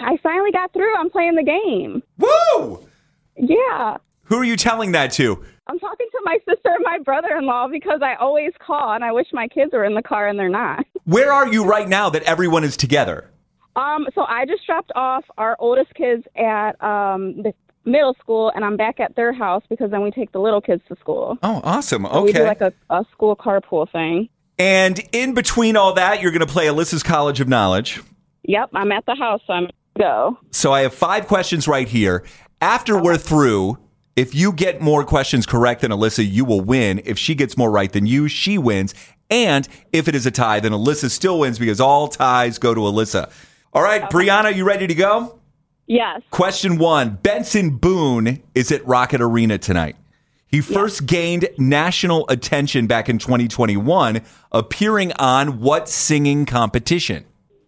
I finally got through. I'm playing the game. Woo! Yeah. Who are you telling that to? I'm talking to my sister and my brother-in-law because I always call, and I wish my kids were in the car, and they're not. Where are you right now that everyone is together? So I just dropped off our oldest kids at the middle school, and I'm back at their house because then we take the little kids to school. Oh, awesome. Okay. So we do like a school carpool thing. And in between all that, you're going to play Alyssa's College of Knowledge. Yep, I'm at the house, so I'm going to go. So I have 5 questions right here. After we're through, if you get more questions correct than Alyssa, you will win. If she gets more right than you, she wins. And if it is a tie, then Alyssa still wins because all ties go to Alyssa. All right, okay. Brianna, you ready to go? Yes. Question 1. Benson Boone is at Rocket Arena tonight. He first gained national attention back in 2021, appearing on what singing competition?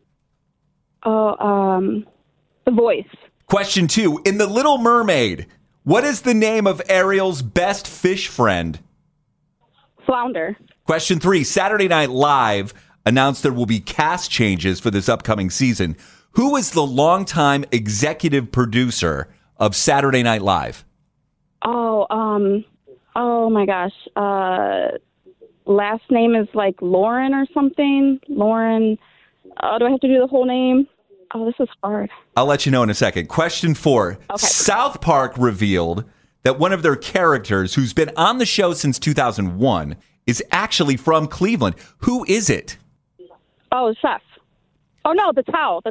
The Voice. Question 2. In The Little Mermaid, what is the name of Ariel's best fish friend? Flounder. Question 3. Saturday Night Live announced there will be cast changes for this upcoming season. Who is the longtime executive producer of Saturday Night Live? Oh my gosh. Last name is like Lauren or something. Lauren. Do I have to do the whole name? Oh, this is hard. I'll let you know in a second. Question 4. Okay. South Park revealed that one of their characters, who's been on the show since 2001, is actually from Cleveland. Who is it? Oh, Chef. Oh, no, the towel.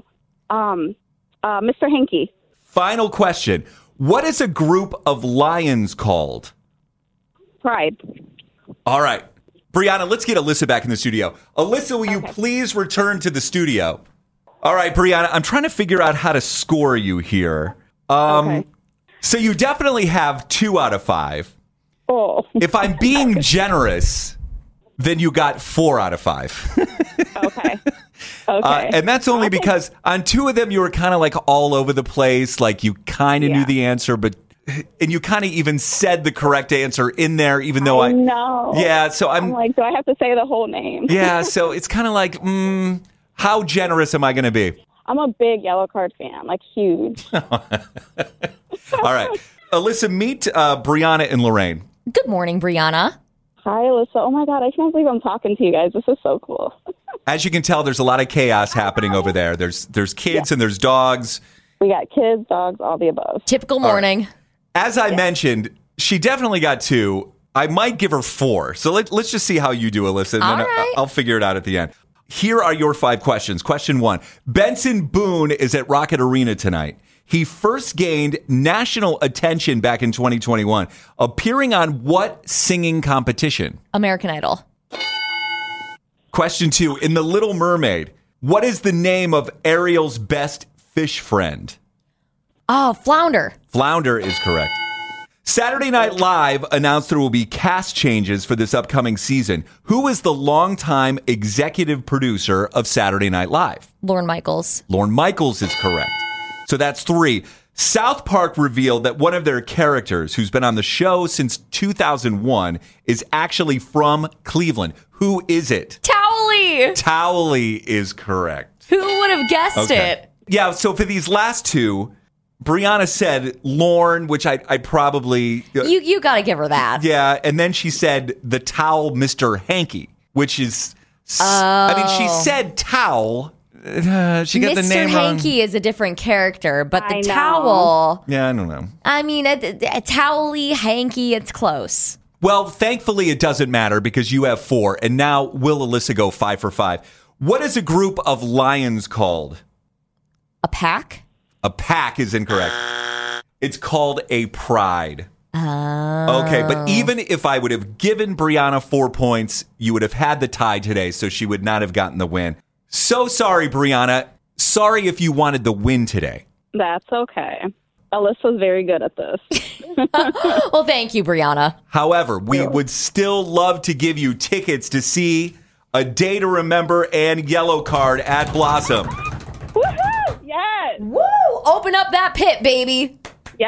Mr. Hanky. Final question. What is a group of lions called? Pride. All right. Brianna, let's get Alyssa back in the studio. Alyssa, will you please return to the studio? All right, Brianna, I'm trying to figure out how to score you here. Okay. So you definitely have 2 out of 5. Oh. If I'm being generous, then you got 4 out of 5. Okay. Okay. And that's only because on 2 of them, you were kind of like all over the place. Like you kind of knew the answer, and you kind of even said the correct answer in there, even though I know. Yeah. So I'm like, do I have to say the whole name? Yeah. So it's kind of like, how generous am I going to be? I'm a big Yellow Card fan, like huge. All right. Alyssa, meet Brianna and Lorraine. Good morning, Brianna. Hi, Alyssa. Oh my God, I can't believe I'm talking to you guys. This is so cool. As you can tell, there's a lot of chaos happening over there. There's kids and there's dogs. We got kids, dogs, all the above. Typical morning. Right. As I mentioned, she definitely got 2. I might give her 4. So let's just see how you do, Alyssa. And then I'll figure it out at the end. Here are your 5 questions. Question 1. Benson Boone is at Rocket Arena tonight. He first gained national attention back in 2021, appearing on what singing competition? American Idol. Question 2. In The Little Mermaid, what is the name of Ariel's best fish friend? Oh, Flounder. Flounder is correct. Saturday Night Live announced there will be cast changes for this upcoming season. Who is the longtime executive producer of Saturday Night Live? Lorne Michaels. Lorne Michaels is correct. So that's 3. South Park revealed that one of their characters, who's been on the show since 2001, is actually from Cleveland. Who is it? Towelie. Towelie is correct. Who would have guessed it? Yeah, so for these last 2, Brianna said Lorne, which I probably... You got to give her that. Yeah, and then she said the towel Mr. Hanky, which is... I mean, she said towel. She got the name wrong. Mr. Hanky is a different character, but the towel... Yeah, I don't know. I mean, a Towelie, Hanky, it's close. Well, thankfully it doesn't matter because you have 4, and now will Alyssa go 5 for 5. What is a group of lions called? A pack? A pack is incorrect. It's called a pride. Oh. Okay, but even if I would have given Brianna 4 points, you would have had the tie today, so she would not have gotten the win. So sorry, Brianna. Sorry if you wanted the win today. That's okay. Alyssa's very good at this. Well, thank you, Brianna. However, we would still love to give you tickets to see A Day to Remember and Yellow Card at Blossom. Woohoo! Yes! Woo! Open up that pit, baby.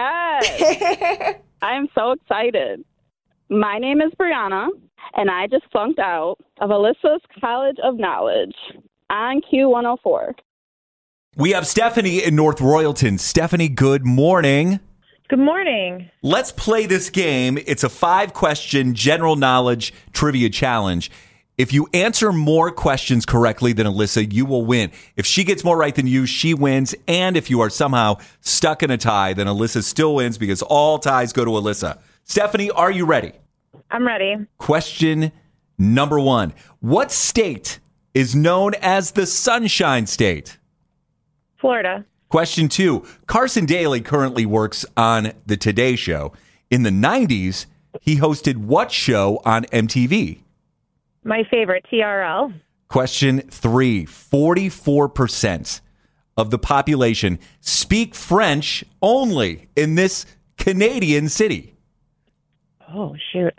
Yes! I am so excited. My name is Brianna, and I just flunked out of Alyssa's College of Knowledge on Q104. We have Stephanie in North Royalton. Stephanie, good morning. Good morning. Let's play this game. It's a 5-question general knowledge trivia challenge. If you answer more questions correctly than Alyssa, you will win. If she gets more right than you, she wins. And if you are somehow stuck in a tie, then Alyssa still wins because all ties go to Alyssa. Stephanie, are you ready? I'm ready. Question number 1. What state is known as the Sunshine State? Florida. Question 2. Carson Daly currently works on The Today Show. In the 90s, he hosted what show on MTV? My favorite, TRL. Question 3. 44% of the population speak French only in this Canadian city. Oh, shoot.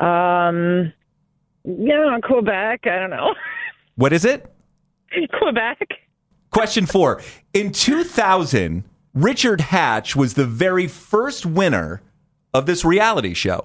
Quebec. I don't know. What is it? Quebec. Question 4. In 2000, Richard Hatch was the very first winner of this reality show.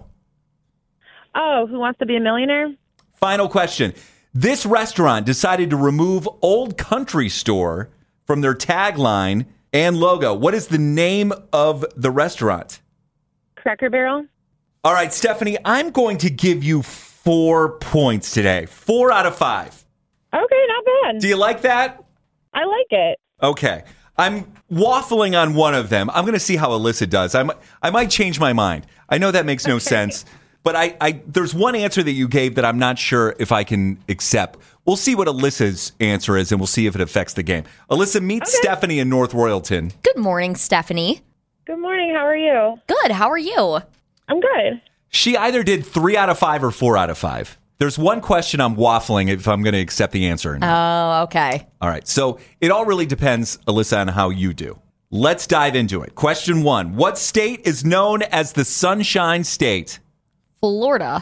Oh, Who Wants to Be a Millionaire? Final question. This restaurant decided to remove Old Country Store from their tagline and logo. What is the name of the restaurant? Cracker Barrel. All right, Stephanie, I'm going to give you 4 points today. 4 out of 5. Okay, not bad. Do you like that? I like it. Okay. I'm waffling on one of them. I'm going to see how Alyssa does. I might change my mind. I know that makes no sense, but I there's one answer that you gave that I'm not sure if I can accept. We'll see what Alyssa's answer is, and we'll see if it affects the game. Alyssa, meet Stephanie in North Royalton. Good morning, Stephanie. Good morning. How are you? Good. How are you? I'm good. She either did 3 out of 5 or 4 out of 5. There's one question I'm waffling if I'm going to accept the answer or not. Oh, okay. All right. So it all really depends, Alyssa, on how you do. Let's dive into it. Question 1. What state is known as the Sunshine State? Florida.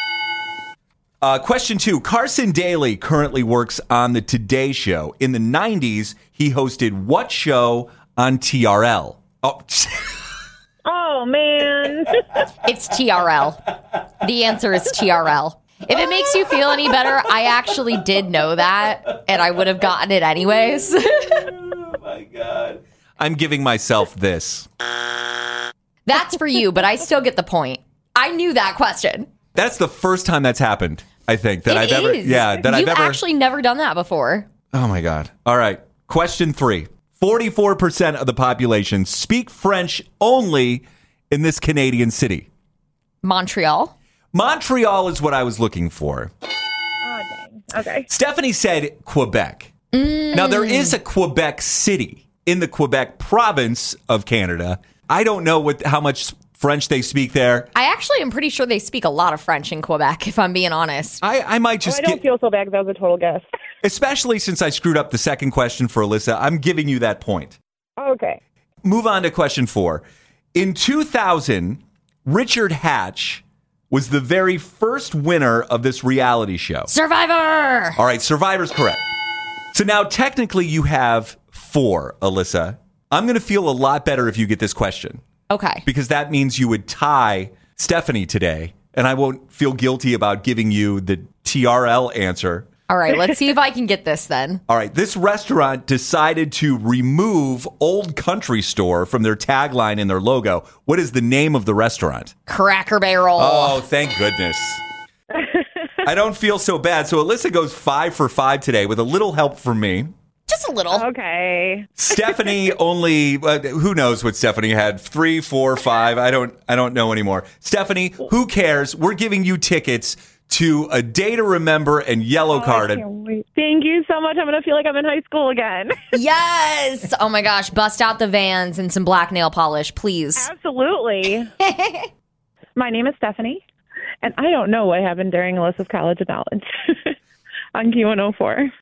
Question 2. Carson Daly currently works on The Today Show. In the 90s, he hosted what show on TRL? Oh, Oh, man. It's TRL. The answer is TRL. If it makes you feel any better, I actually did know that, and I would have gotten it anyways. oh my God. I'm giving myself this. That's for you, but I still get the point. I knew that question. That's the first time that's happened, I think, that I've ever. Yeah, that You've I've ever actually never done that before. Oh my God. All right. Question 3. 44% of the population speak French only in this Canadian city. Montreal. Montreal is what I was looking for. Oh, dang. Okay. Stephanie said Quebec. Now, there is a Quebec City in the Quebec province of Canada. I don't know how much French they speak there. I actually am pretty sure they speak a lot of French in Quebec, if I'm being honest. I might just I don't feel so bad because that was a total guess. Especially since I screwed up the second question for Alyssa, I'm giving you that point. Okay. Move on to question 4. In 2000, Richard Hatch was the very first winner of this reality show. Survivor! All right, Survivor's correct. So now technically you have 4, Alyssa. I'm going to feel a lot better if you get this question. Okay. Because that means you would tie Stephanie today, and I won't feel guilty about giving you the TRL answer. All right, let's see if I can get this then. All right, this restaurant decided to remove Old Country Store from their tagline and their logo. What is the name of the restaurant? Cracker Barrel. Oh, thank goodness. I don't feel so bad. So Alyssa goes 5 for 5 today with a little help from me. Just a little. Okay. Stephanie only, who knows what Stephanie had? 3, 4, 5. I don't know anymore. Stephanie, who cares? We're giving you tickets to A Day to Remember and Yellow Card. I can't wait. Thank you so much. I'm going to feel like I'm in high school again. Yes. Oh my gosh. Bust out the Vans and some black nail polish, please. Absolutely. My name is Stephanie, and I don't know what happened during Alyssa's College of Knowledge on Q104.